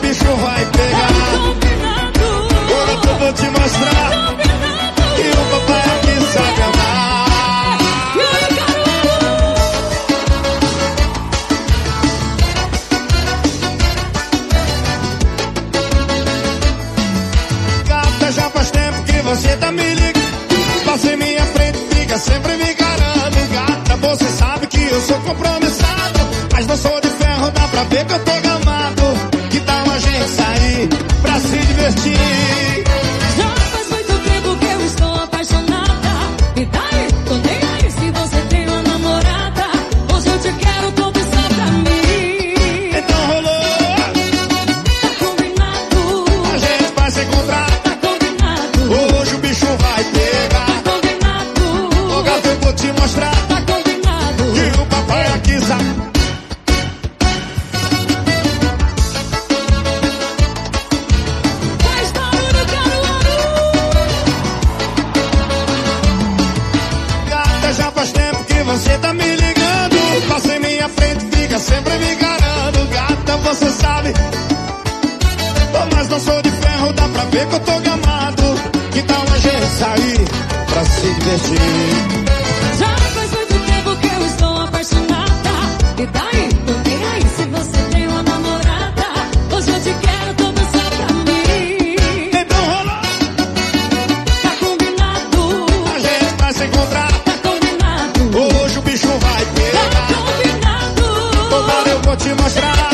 bicho vai pegar. Agora eu vou te mostrar que o papai aqui sabe amar. Gata, já faz tempo que você tá me ligando. Passa em minha frente, fica sempre me encarando. Gata, você sabe que eu sou compromissado, mas não sou de ferro, dá pra ver que eu tô gamado. Que tal a gente sair pra se divertir? Já faz muito tempo que eu estou apaixonada. E daí, tô nem aí se você tem uma namorada. Hoje eu te quero todo só pra mim. Então rolou, Tá combinado, a gente vai se encontrar. tá combinado, Hoje o bicho vai pegar. tá combinado, Ô gato, eu vou te mostrar tá combinado. que o papai aqui sabe. Faz barulho, Gata, já faz tempo que você tá me ligando. Passa em minha frente, fica sempre me encarando. Gata, você sabe, oh, mas não sou de ferro, dá pra ver que eu tô gamado. Que tal a gente sair pra se divertir? Já faz muito tempo que eu estou apaixonada. E daí, tô nem aí se você tem uma namorada. Hoje eu te quero todo só pra mim. Então rolou, Tá combinado, a gente vai se encontrar. tá combinado, Hoje o bicho vai tá pegar. combinado. Agora eu vou te mostrar